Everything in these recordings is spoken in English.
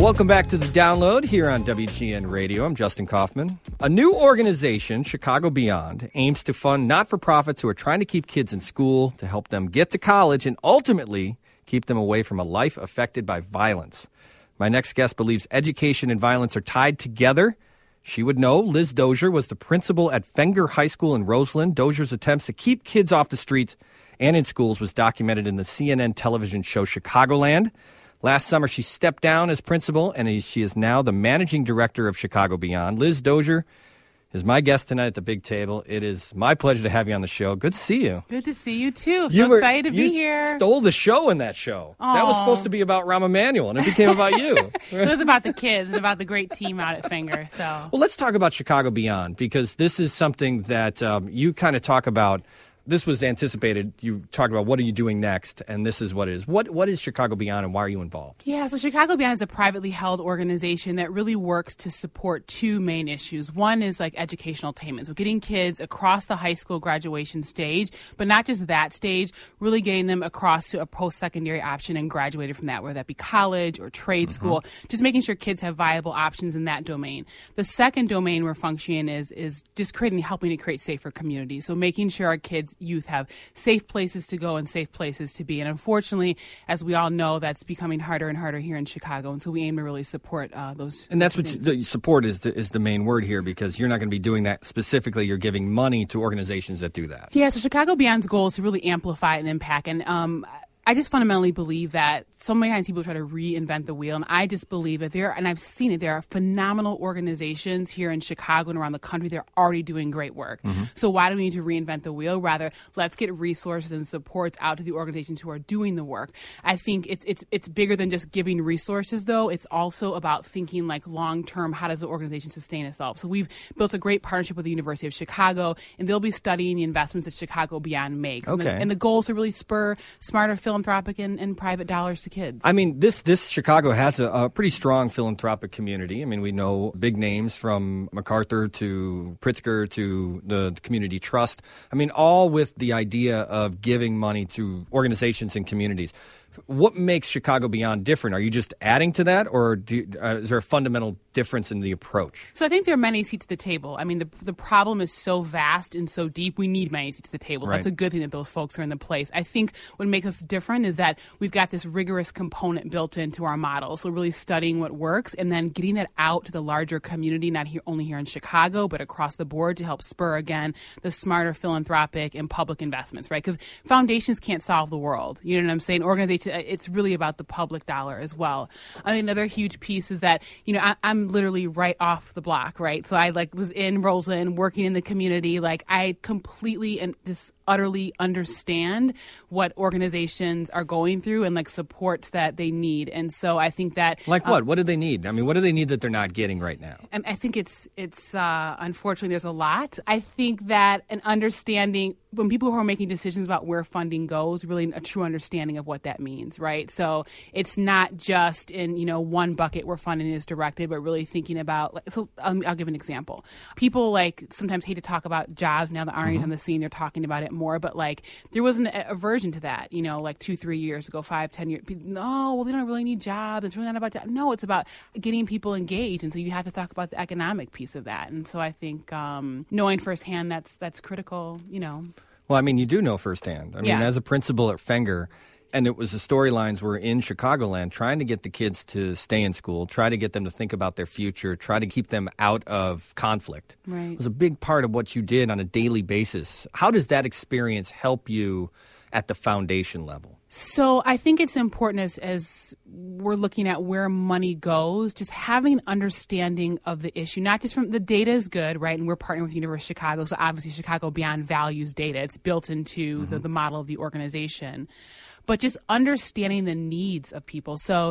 Welcome back to The Download here on WGN Radio. I'm Justin Kaufman. A new organization, Chicago Beyond, aims to fund not-for-profits who are trying to keep kids in school, to help them get to college, and ultimately keep them away from a life affected by violence. My next guest believes education and violence are tied together. She would know. Liz Dozier was the principal at Fenger High School in Roseland. Dozier's attempts to keep kids off the streets and in schools was documented in the CNN television show Chicagoland. Last summer, she stepped down as principal, and she is now the managing director of Chicago Beyond. Liz Dozier is my guest tonight at the big table. It is my pleasure to have you on the show. Good to see you. Good to see you, too. Excited to be here. You stole the show in that show. Aww. That was supposed to be about Rahm Emanuel, and it became about you. It was about the kids. It was about the great team out at Fenger. Well, let's talk about Chicago Beyond, because this is something that you kind of talk about. This was anticipated. You talked about what are you doing next, and this is what it is. What is Chicago Beyond, and why are you involved? Yeah, so Chicago Beyond is a privately held organization that really works to support two main issues. One is like educational attainment, so getting kids across the high school graduation stage, but not just that stage, really getting them across to a post-secondary option and graduated from that, whether that be college or trade school, just making sure kids have viable options in that domain. The second domain we're functioning is just helping to create safer communities, so making sure our kids youth have safe places to go and safe places to be. And unfortunately, as we all know, that's becoming harder and harder here in Chicago. And so we aim to really support those. And that's what support is the main word here, because you're not going to be doing that specifically. You're giving money to organizations that do that. Yeah, so Chicago Beyond's goal is to really amplify and impact. And I just fundamentally believe that so many times people try to reinvent the wheel, and I just believe that and I've seen it, there are phenomenal organizations here in Chicago and around the country that are already doing great work. So why do we need to reinvent the wheel? Rather, let's get resources and supports out to the organizations who are doing the work. I think it's bigger than just giving resources, though. It's also about thinking like long-term, how does the organization sustain itself? So we've built a great partnership with the University of Chicago, and they'll be studying the investments that Chicago Beyond makes. Okay. And the goal is to really spur smarter philanthropic and private dollars to kids. I mean, this Chicago has a pretty strong philanthropic community. I mean, we know big names from MacArthur to Pritzker to the Community Trust. I mean, all with the idea of giving money to organizations and communities. What makes Chicago Beyond different? Are you just adding to that, or is there a fundamental difference in the approach? So I think there are many seats at the table. I mean, the problem is so vast and so deep, we need many seats at the table. So Right. That's a good thing that those folks are in the place. I think what makes us different is that we've got this rigorous component built into our model. So really studying what works and then getting that out to the larger community, not only here in Chicago, but across the board to help spur, again, the smarter philanthropic and public investments, right? Because foundations can't solve the world. You know what I'm saying? Organizations, it's really about the public dollar as well. I think another huge piece is that, I'm literally right off the block, right? So I was in Roseland working in the community. I completely and just utterly understand what organizations are going through and supports that they need. And so I think that what do they need? I mean, what do they need that they're not getting right now? I think it's unfortunately there's a lot. I think that an understanding when people who are making decisions about where funding goes, really a true understanding of what that means, right? So it's not just in one bucket where funding is directed, but really thinking about I'll give an example. People sometimes hate to talk about jobs now that Ari's on the scene. They're talking about it more, but there was an aversion to that, 2-3 years ago, 5-10 years. No, well, they don't really need jobs. It's really not about jobs. No, it's about getting people engaged, and so you have to talk about the economic piece of that. And so I think knowing firsthand that's critical. Well, I mean, you do know firsthand. I mean, as a principal at Fenger, and it was the storylines were in Chicagoland, trying to get the kids to stay in school, try to get them to think about their future, try to keep them out of conflict. Right. It was a big part of what you did on a daily basis. How does that experience help you at the foundation level? So I think it's important as we're looking at where money goes, just having an understanding of the issue, not just from the data is good, right? And we're partnering with the University of Chicago. So obviously Chicago Beyond values data. It's built into the model of the organization. But just understanding the needs of people. So,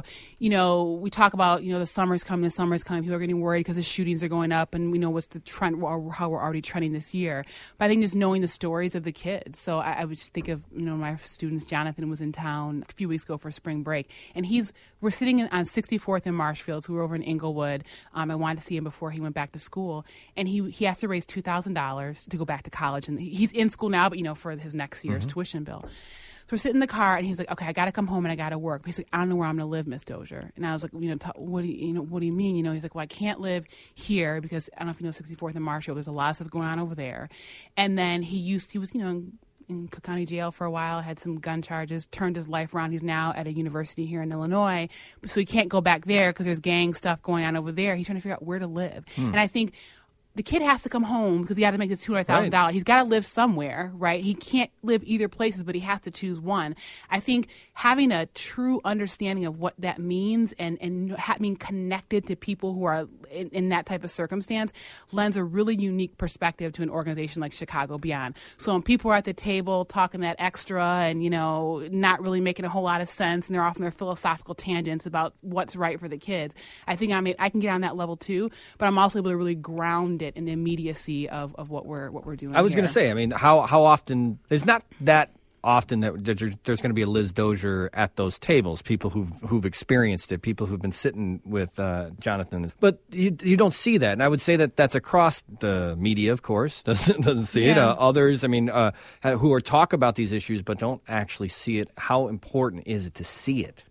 we talk about, the summer's coming, people are getting worried because the shootings are going up and we know what's the trend, or how we're already trending this year. But I think just knowing the stories of the kids. So I would just think of, my students, Jonathan was in town a few weeks ago for spring break, and we're sitting on 64th and Marshfield, so we were over in Inglewood. I wanted to see him before he went back to school, and he has to raise $2,000 to go back to college. And he's in school now, but, for his next year's tuition bill. we're sitting in the car, and he's like, okay, I got to come home and I got to work. But he's like, I don't know where I'm going to live, Miss Dozier. And I was like, what do you mean? He's like, well, I can't live here because I don't know if you know 64th and Marshall. There's a lot of stuff going on over there. And then he was, in Cook County Jail for a while, had some gun charges, turned his life around. He's now at a university here in Illinois. So he can't go back there because there's gang stuff going on over there. He's trying to figure out where to live. And I think the kid has to come home because he got to make this $200,000. Right. He's got to live somewhere, right? He can't live either places, but he has to choose one. I think having a true understanding of what that means and being connected to people who are in that type of circumstance lends a really unique perspective to an organization like Chicago Beyond. So when people are at the table talking that extra and, not really making a whole lot of sense, and they're off on their philosophical tangents about what's right for the kids, I think I can get on that level too, but I'm also able to really ground it in the immediacy of what we're doing. I was going to say, how often, there's not that often that there's going to be a Liz Dozier at those tables, people who've experienced it, people who've been sitting with Jonathan. But you don't see that. And I would say that that's across the media, of course, doesn't see it. Others, who talk about these issues but don't actually see it. How important is it to see it?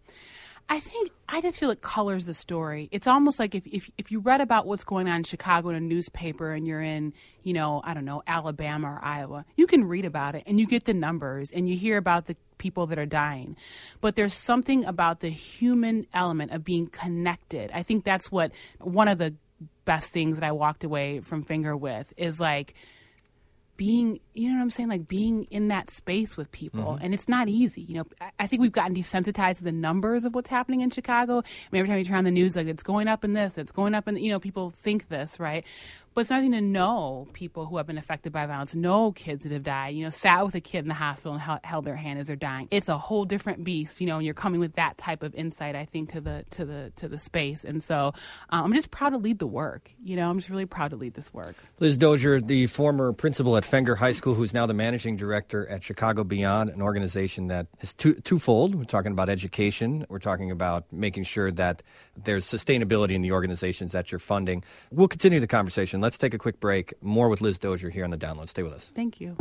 I just feel it colors the story. It's almost like if you read about what's going on in Chicago in a newspaper and you're in, Alabama or Iowa, you can read about it and you get the numbers and you hear about the people that are dying. But there's something about the human element of being connected. I think that's what one of the best things that I walked away from Finger with is like being, like being in that space with people. Mm-hmm. And it's not easy. I think we've gotten desensitized to the numbers of what's happening in Chicago. Every time you turn on the news, like it's going up in this, it's going up in, people think this, right? But it's nothing to know people who have been affected by violence, know kids that have died, sat with a kid in the hospital and held their hand as they're dying. It's a whole different beast, and you're coming with that type of insight, I think, to the space. And so I'm just proud to lead the work. I'm just really proud to lead this work. Liz Dozier, the former principal at Fenger High School, who's now the managing director at Chicago Beyond, an organization that is twofold. We're talking about education. We're talking about making sure that there's sustainability in the organizations that you're funding. We'll continue the conversation. Let's take a quick break. More with Liz Dozier here on The Download. Stay with us. Thank you.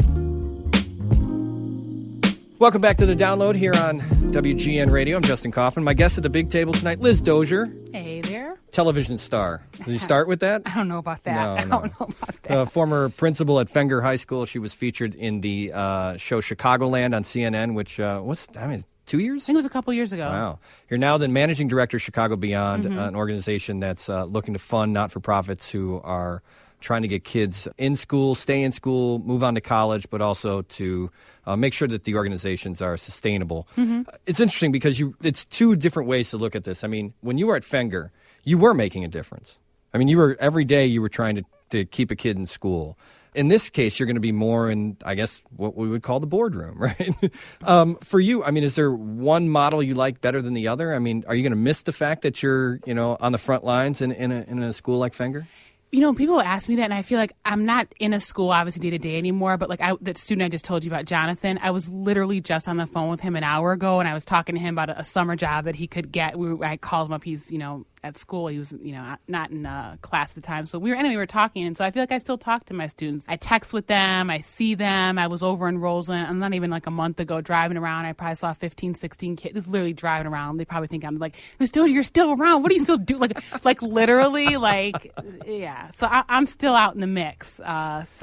Welcome back to The Download here on WGN Radio. I'm Justin Kaufman. My guest at the big table tonight, Liz Dozier. Hey there. Television star. Did you start with that? I don't know about that. No. I don't know about that. Former principal at Fenger High School. She was featured in the show Chicagoland on CNN, which 2 years? I think it was a couple years ago. Wow. You're now the managing director of Chicago Beyond, an organization that's looking to fund not-for-profits who are trying to get kids in school, stay in school, move on to college, but also to make sure that the organizations are sustainable. Mm-hmm. It's interesting because it's two different ways to look at this. When you were at Fenger, you were making a difference. Every day you were trying to keep a kid in school. In this case, you're going to be more in, I guess, what we would call the boardroom, right? For you, is there one model you like better than the other? Are you going to miss the fact that you're, on the front lines in a school like Fenger? People ask me that, and I feel like I'm not in a school, obviously, day-to-day anymore, but that student I just told you about, Jonathan, I was literally just on the phone with him an hour ago, and I was talking to him about a summer job that he could get. I called him up. He's, at school. He was, not in class at the time. So we were talking, and so I feel like I still talk to my students. I text with them. I see them. I was over in Roseland. I'm not even like a month ago driving around. I probably saw 15, 16 kids. Just literally driving around. They probably think I'm like, Miss Dozier, you're still around. What do you still do? Like literally, yeah. So I'm still out in the mix. So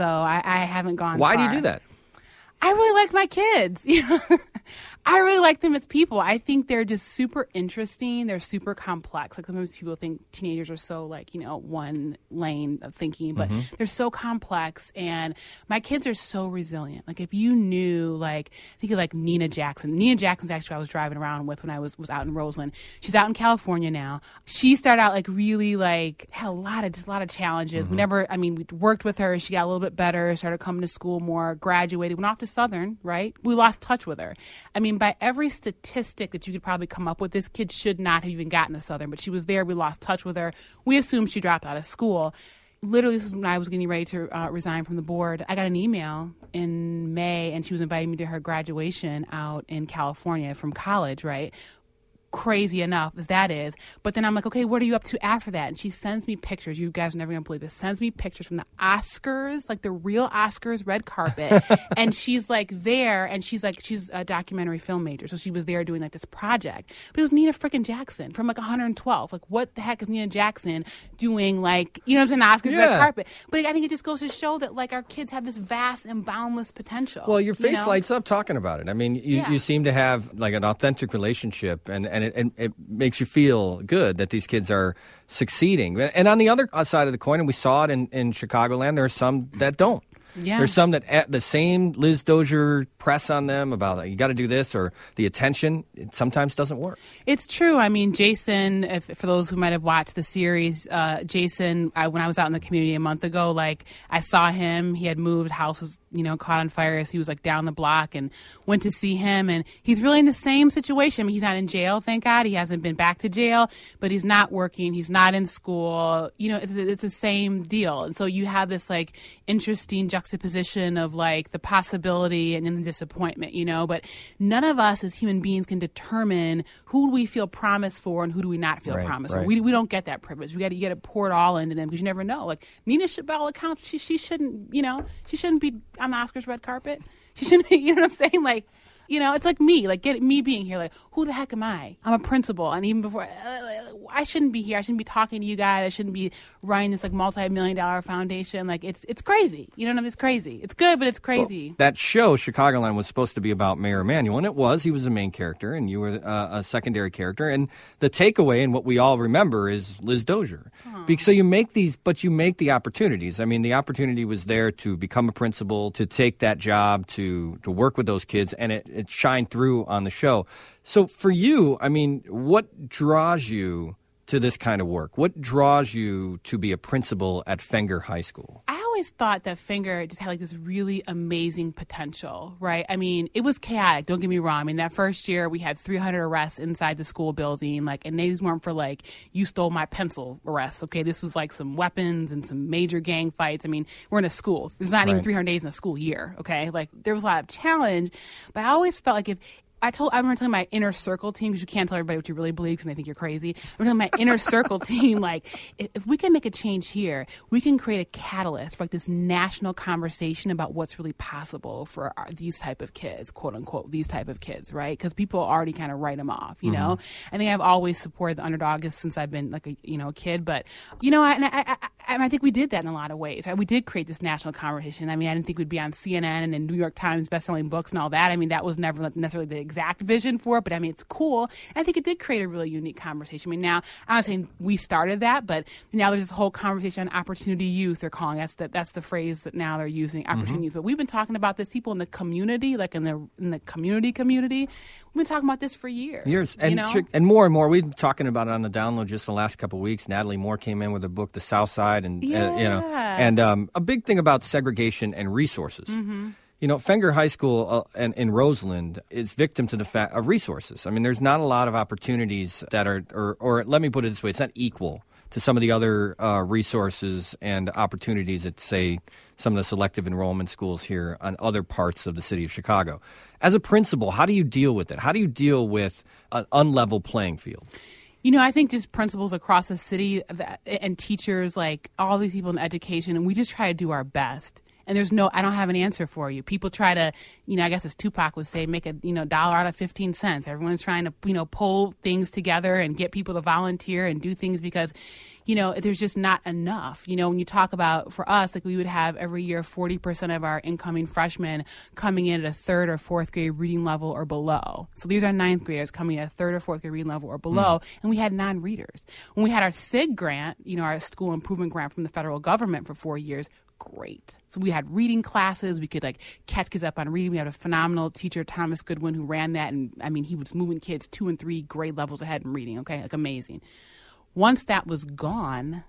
I haven't gone Why far. do you do that? I really like my kids. I really like them as people. I think they're just super interesting. They're super complex. Sometimes people think teenagers are so one lane of thinking, but they're so complex. And my kids are so resilient. If you knew, think of Nina Jackson. Nina Jackson's actually who I was driving around with when I was out in Roseland. She's out in California now. She started out really had a lot of challenges. We worked with her. She got a little bit better, started coming to school more, graduated, went off to Southern, right? We lost touch with her. By every statistic that you could probably come up with, this kid should not have even gotten to Southern, but she was there. We lost touch with her. We assumed she dropped out of school. Literally, this is when I was getting ready to resign from the board. I got an email in May, and she was inviting me to her graduation out in California from college, right? crazy enough as that is. But then I'm like, okay, what are you up to after that? And she sends me pictures. You guys are never going to believe this. Sends me pictures from the Oscars, like the real Oscars red carpet. And she's like there, and she's a documentary film major. So she was there doing like this project. But it was Nina freaking Jackson from like 112. Like, what the heck is Nina Jackson doing? Like, you know what I'm saying? The Oscars red carpet. But I think it just goes to show that like our kids have this vast and boundless potential. Well, your face lights up talking about it. I mean, you seem to have like an authentic relationship, and it makes you feel good that these kids are succeeding. And on the other side of the coin, and we saw it in Chicagoland, there are some that don't. Yeah. There's some that the same Liz Dozier press on them about you got to do this, or the attention, it sometimes doesn't work. It's true. I mean, Jason, for those who might have watched the series, Jason, when I was out in the community a month ago, like I saw him. He had moved, house was caught on fire. So he was like down the block, and went to see him. And he's really in the same situation. I mean, he's not in jail, thank God. He hasn't been back to jail, but he's not working. He's not in school. It's the same deal. And so you have this like interesting juxtaposition of like the possibility and then the disappointment, but none of us as human beings can determine who do we feel promised for and who do we not feel promised for. We don't get that privilege. You got to pour it all into them, because you never know. Like Nina, by all accounts, she shouldn't, she shouldn't be on the Oscars red carpet. She shouldn't be, you know what I'm saying? Like, it's like me, like me being here, like, who the heck am I? I'm a principal. And even before, I shouldn't be here. I shouldn't be talking to you guys. I shouldn't be running this like multi-million-dollar foundation. Like it's crazy. You know what I mean? It's crazy. It's good, but it's crazy. Well, that show, Chicagoland, was supposed to be about Mayor Emanuel, and it was. He was the main character, and you were a secondary character. And the takeaway, and what we all remember, is Liz Dozier. So you make the opportunities. I mean, the opportunity was there to become a principal, to take that job, to work with those kids, and it shined through on the show. So for you, I mean, what draws you to this kind of work? What draws you to be a principal at Fenger High School? I always thought that Fenger just had like this really amazing potential, right? I mean, it was chaotic, don't get me wrong. I mean, that first year we had 300 arrests inside the school building, like, and these weren't for like, you stole my pencil arrests, okay? This was like some weapons and some major gang fights. I mean, we're in a school. There's not even 300 days in a school year, okay? Like, there was a lot of challenge, but I always felt like I remember telling my inner circle team, because you can't tell everybody what you really believe because they think you're crazy. I'm telling my inner circle team, like, if we can make a change here, we can create a catalyst for like this national conversation about what's really possible for these type of kids, quote unquote, these type of kids, right? Because people already kind of write them off, you know? I think I've always supported the underdog since I've been like a kid, but I think we did that in a lot of ways, right? We did create this national conversation. I mean, I didn't think we'd be on CNN and New York Times bestselling books and all that. I mean, that was never necessarily the exact vision for it, but I mean, it's cool. I think it did create a really unique conversation. I mean, now, I'm not saying we started that, but now there's this whole conversation on opportunity youth, they're calling us. That's the phrase that now they're using, opportunity youth. But we've been talking about this, people in the community, like in the community, we've been talking about this for years. And and more. We've been talking about it on the download just the last couple of weeks. Natalie Moore came in with a book, The South Side, and a big thing about segregation and resources. Fenger High School in Roseland is victim to the fact of resources. I mean, there's not a lot of opportunities that are, or let me put it this way, it's not equal to some of the other resources and opportunities at, say, some of the selective enrollment schools here on other parts of the city of Chicago. As a principal, how do you deal with it? How do you deal with an unlevel playing field? I think just principals across the city and teachers, like all these people in education, and we just try to do our best. And I don't have an answer for you. People try to, I guess as Tupac would say, make a, dollar out of 15 cents. Everyone's trying to, pull things together and get people to volunteer and do things because, there's just not enough. When you talk about, for us, like we would have every year 40% of our incoming freshmen coming in at a third or fourth grade reading level or below. So these are ninth graders coming in at a third or fourth grade reading level or below, and we had non-readers. When we had our SIG grant, our school improvement grant from the federal government for 4 years, great. So we had reading classes. We could catch kids up on reading. We had a phenomenal teacher, Thomas Goodwin, who ran that. And I mean, he was moving kids 2 and 3 grade levels ahead in reading. Okay. Amazing. Once that was gone,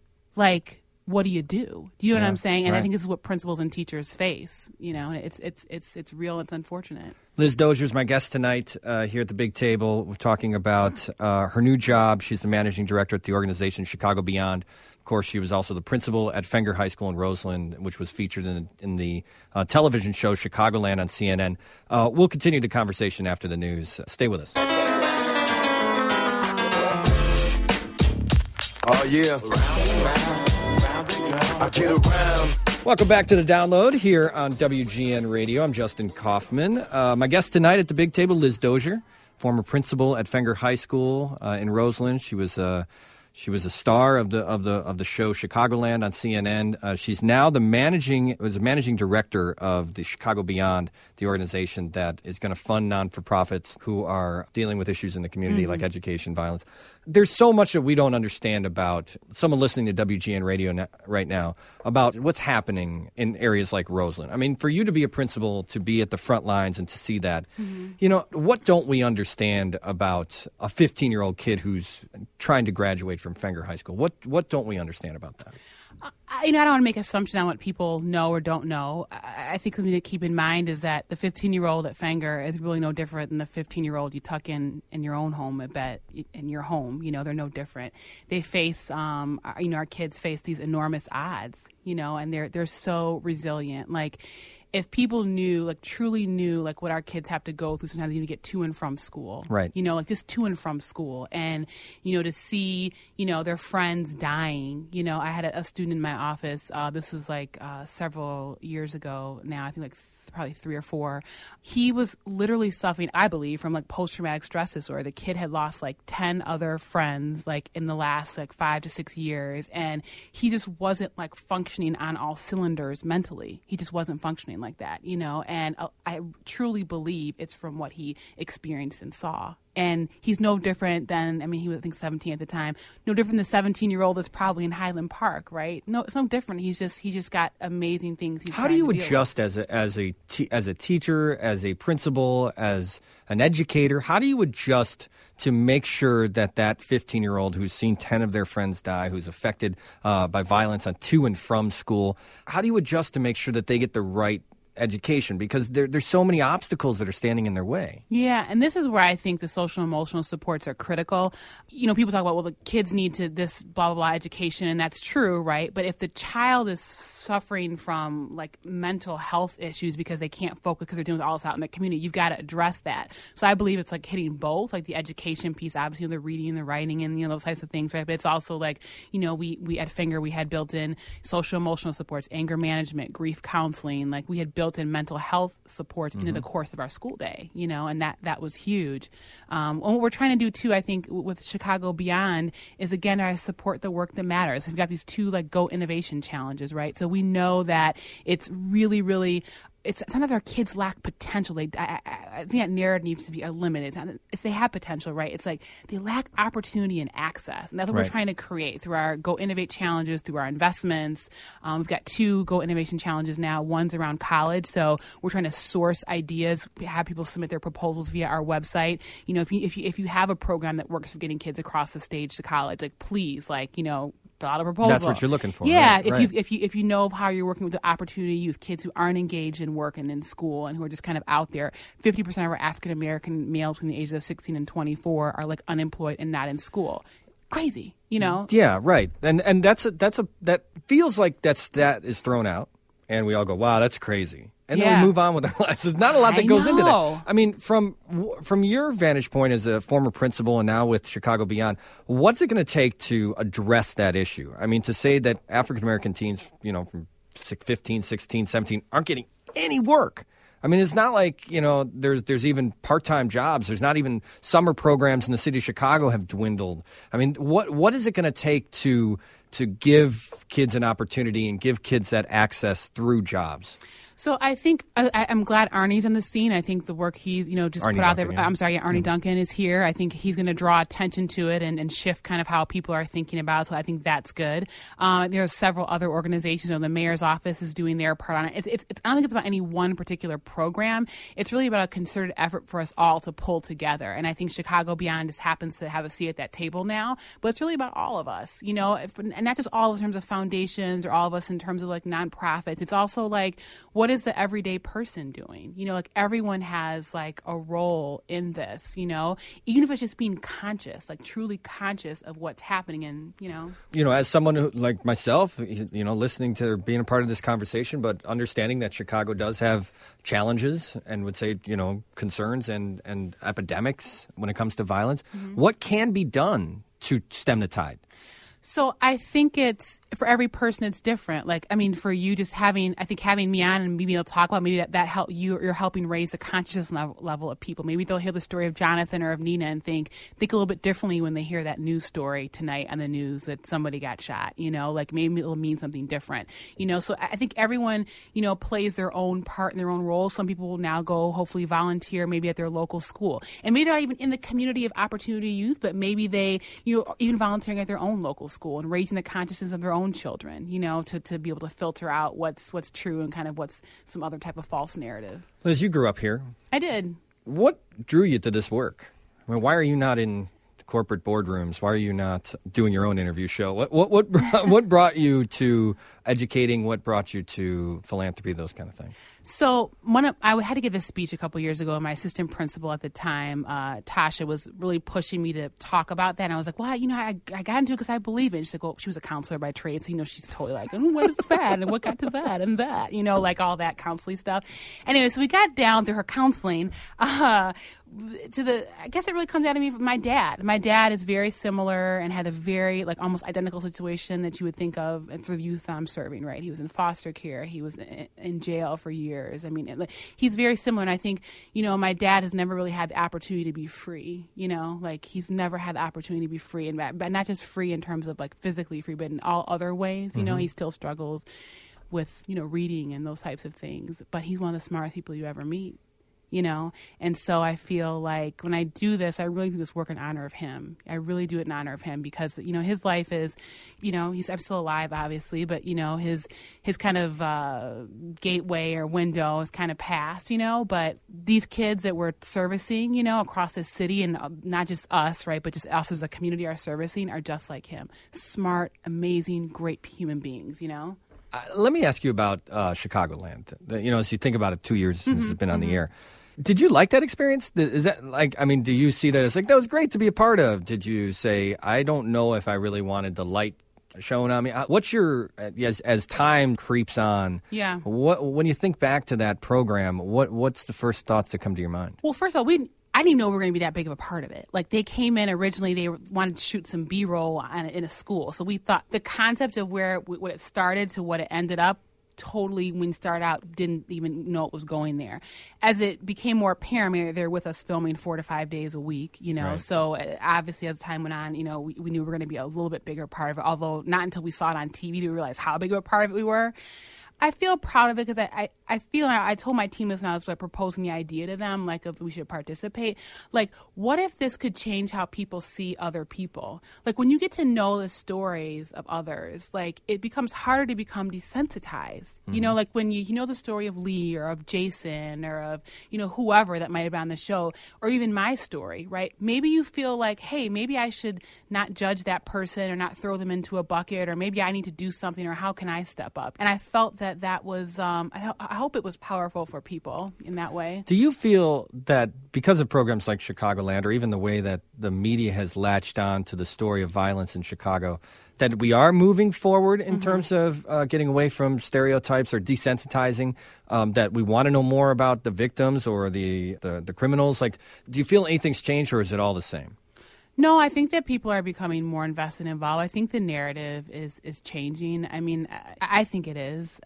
what do? Do you know what I'm saying? And I think this is what principals and teachers face. It's real. It's unfortunate. Liz Dozier is my guest tonight here at the big table. We're talking about her new job. She's the managing director at the organization Chicago Beyond. Of course, she was also the principal at Fenger High School in Roseland, which was featured in the television show Chicagoland on CNN. We'll continue the conversation after the news. Stay with us. Oh, yeah. I get around. Welcome back to The Download here on WGN Radio. I'm Justin Kaufman. My guest tonight at the big table, Liz Dozier, former principal at Fenger High School in Roseland. She was a star of the show Chicagoland on CNN. She's now the managing director of the Chicago Beyond, the organization that is going to fund non-for-profits who are dealing with issues in the community like education, violence. There's so much that we don't understand about someone listening to WGN Radio right now about what's happening in areas like Roseland. I mean, for you to be a principal, to be at the front lines and to see that, what don't we understand about a 15-year-old kid who's trying to graduate from Fenger High School? What don't we understand about that? I don't want to make assumptions on what people know or don't know. I think something to keep in mind is that the 15-year-old at Fenger is really no different than the 15-year-old you tuck in your own home, I bet, in your home. They're no different. They face, our kids face these enormous odds, and they're so resilient. Like, if people truly knew what our kids have to go through sometimes even to get to and from school. Right. Just to and from school. And, to see, their friends dying. I had a student in my office. This was several years ago now, I think probably 3 or 4. He was literally suffering, I believe, from post-traumatic stress disorder. The kid had lost 10 other friends in the last 5 to 6 years. And he just wasn't functioning on all cylinders mentally. He just wasn't functioning like that, and I truly believe it's from what he experienced and saw. And he's no different than, he was, I think, 17 at the time, no different than the 17-year-old that's probably in Highland Park, right? No, it's no different. He just got amazing things he's How do you adjust as a teacher, as a principal, as an educator? How do you adjust to make sure that 15-year-old who's seen 10 of their friends die, who's affected by violence on to and from school, how do you adjust to make sure that they get the right education? Because there's so many obstacles that are standing in their way. Yeah, and this is where I think the social and emotional supports are critical. People talk about, the kids need to this blah, blah, blah education, and that's true, right? But if the child is suffering from mental health issues because they can't focus because they're dealing with all this out in the community, you've got to address that. So I believe it's hitting both, the education piece, obviously the reading, the writing, and those types of things, right? But it's also we at Fenger, we had built in social emotional supports, anger management, grief counseling, we had built in mental health supports into the course of our school day, and that was huge. And what we're trying to do too, I think, with Chicago Beyond is, again, I support the work that matters. We've got these 2 Go Innovation challenges, right? So we know that it's really, really, it's not that our kids lack potential. I think that narrative needs to be eliminated. It's they have potential, right? It's they lack opportunity and access. And that's what we're trying to create through our Go Innovate challenges, through our investments. We've got 2 Go Innovation challenges now. One's around college. So we're trying to source ideas, have people submit their proposals via our website. If you have a program that works for getting kids across the stage to college, please, fill out a proposal. That's what you're looking for. Yeah, right? if you know of how you're working with the opportunity youth, kids who aren't engaged in work and in school and who are just kind of out there. 50% of our African American males between the ages of 16 and 24 are unemployed and not in school. Crazy, Yeah, right. And that feels like that is thrown out, and we all go, wow, that's crazy. And then we move on with our lives. There's not a lot that goes into that. I mean, from your vantage point as a former principal and now with Chicago Beyond, what's it going to take to address that issue? I mean, to say that African-American teens, from 15, 16, 17 aren't getting any work. I mean, it's not there's even part-time jobs. There's not even summer programs in the city of Chicago have dwindled. I mean, what is it going to take to give kids an opportunity and give kids that access through jobs? So I think I'm glad Arnie's on the scene. I think the work he's just Arnie put out there. Duncan, yeah. I'm sorry, Arnie Duncan is here. I think he's going to draw attention to it and shift kind of how people are thinking about it. So I think that's good. There are several other organizations. The mayor's office is doing their part on it. I don't think it's about any one particular program. It's really about a concerted effort for us all to pull together. And I think Chicago Beyond just happens to have a seat at that table now. But it's really about all of us, and not just all in terms of foundations or all of us in terms of nonprofits. It's also what is the everyday person doing? Everyone has a role in this, even if it's just being conscious, truly conscious of what's happening. And, as someone who, like myself, listening to being a part of this conversation, but understanding that Chicago does have challenges and would say, concerns and epidemics when it comes to violence, what can be done to stem the tide? So I think it's for every person, it's different. Like, I mean, for you, just having me on and being able to talk about maybe that help you're helping raise the consciousness level of people. Maybe they'll hear the story of Jonathan or of Nina and think a little bit differently when they hear that news story tonight on the news that somebody got shot. Like maybe it'll mean something different. So I think everyone plays their own part in their own role. Some people will now go hopefully volunteer maybe at their local school, and maybe they're not even in the community of Opportunity Youth, but maybe they even volunteering at their own local school and raising the consciousness of their own children, to be able to filter out what's true and kind of what's some other type of false narrative. Liz, you grew up here. I did. What drew you to this work? I mean, why are you not in corporate boardrooms? Why are you not doing your own interview show? What brought you to educating? What brought you to philanthropy? Those kind of things. So I had to give this speech a couple years ago. My assistant principal at the time, Tasha, was really pushing me to talk about that. And I was like, well, I got into it because I believe it. She's like, well, she was a counselor by trade, so she's totally like, what is that, and what got to that and that, like all that counseling stuff. Anyway, so we got down through her counseling. I guess it really comes out of me from my dad. My dad is very similar and had a very almost identical situation that you would think of for the youth I'm serving, right? He was in foster care. He was in jail for years. I mean, he's very similar. And I think, my dad has never really had the opportunity to be free, he's never had the opportunity to be free, but not just free in terms of physically free, but in all other ways. He still struggles with, reading and those types of things, but he's one of the smartest people you ever meet. And so I feel like when I do this, I really do this work in honor of him. I really do it in honor of him because, his life is, I'm still alive, obviously, but, his kind of gateway or window is kind of past, but these kids that we're servicing, across the city and not just us, right, but just us as a community are servicing are just like him. Smart, amazing, great human beings, Let me ask you about Chicagoland. As you think about it, 2 years since it's been on the air. Did you like that experience? Is that do you see that as that was great to be a part of? Did you say, I don't know if I really wanted the light shown on me? What's your, as time creeps on, when you think back to that program, what's the first thoughts that come to your mind? Well, first of all, I didn't know we were going to be that big of a part of it. They came in originally, they wanted to shoot some B-roll in a school. So we thought the concept of what it started to what it ended up, totally, when we started out, didn't even know it was going there. As it became more apparent, they're with us filming 4 to 5 days a week, Right. So obviously as time went on, we knew we were going to be a little bit bigger part of it, although not until we saw it on TV did we realize how big of a part of it we were. I feel proud of it because I feel, I told my team this when I was proposing the idea to them, if we should participate. What if this could change how people see other people? When you get to know the stories of others, it becomes harder to become desensitized. Mm-hmm. When you know the story of Lee or of Jason or of, whoever that might have been on the show, or even my story, right? Maybe you feel hey, maybe I should not judge that person or not throw them into a bucket, or maybe I need to do something, or how can I step up? And I felt that was, I hope it was powerful for people in that way. Do you feel that because of programs like Chicagoland, or even the way that the media has latched on to the story of violence in Chicago, that we are moving forward in terms of getting away from stereotypes or desensitizing, that we want to know more about the victims or the criminals? Do you feel anything's changed, or is it all the same? No, I think that people are becoming more invested and involved. I think the narrative is changing. I think it is.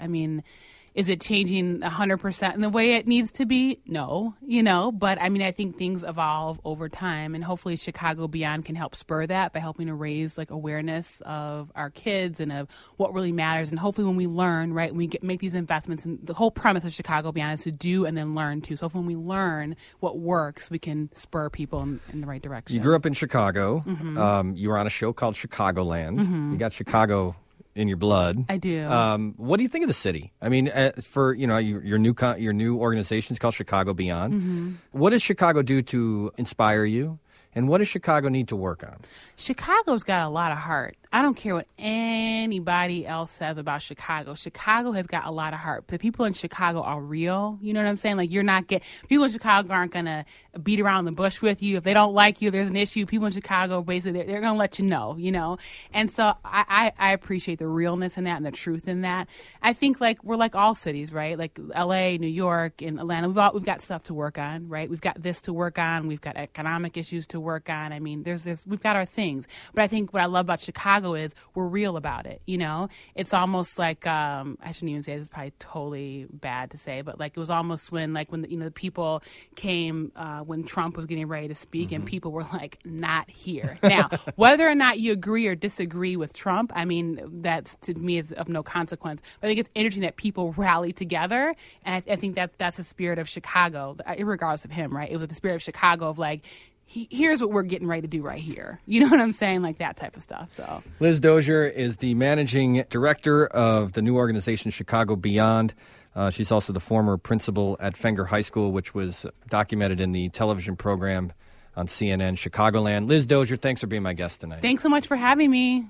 Is it changing 100% in the way it needs to be? No, but I think things evolve over time, and hopefully Chicago Beyond can help spur that by helping to raise awareness of our kids and of what really matters. And hopefully when we learn, right, we make these investments, and the whole premise of Chicago Beyond is to do and then learn too. So when we learn what works, we can spur people in the right direction. You grew up in Chicago. Mm-hmm. You were on a show called Chicagoland. Mm-hmm. You got Chicago in your blood. I do. What do you think of the city? For your new organization is called Chicago Beyond. Mm-hmm. What does Chicago do to inspire you? And what does Chicago need to work on? Chicago's got a lot of heart. I don't care what anybody else says about Chicago. Chicago has got a lot of heart. The people in Chicago are real. You know what I'm saying? People in Chicago aren't going to beat around the bush with you. If they don't like you, there's an issue. People in Chicago, basically, they're going to let you know, And so I appreciate the realness in that and the truth in that. I think we're like all cities, right? LA, New York, and Atlanta. We've got stuff to work on, right? We've got this to work on. We've got economic issues to work on. We've got our things. But I think what I love about Chicago Chicago is we're real about it. It's almost like I shouldn't even say this, is probably totally bad to say, but like it was almost when the people came when Trump was getting ready to speak, and people were like, not here. Now, whether or not you agree or disagree with Trump, I mean, that's to me is of no consequence. But I think it's interesting that people rally together, and I think that's the spirit of Chicago, regardless of him, right? It was the spirit of Chicago of like, here's what we're getting ready to do right here. You know what I'm saying? Like that type of stuff. So Liz Dozier is the managing director of the new organization Chicago Beyond. She's also the former principal at Fenger High School, which was documented in the television program on CNN Chicagoland. Liz Dozier, thanks for being my guest tonight. Thanks so much for having me.